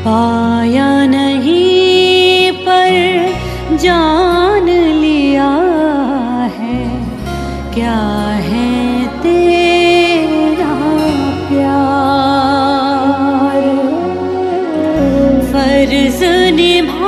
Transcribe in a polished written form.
पाया नहीं पर जान लिया है, क्या है तेरा प्यार। फर्ज निभा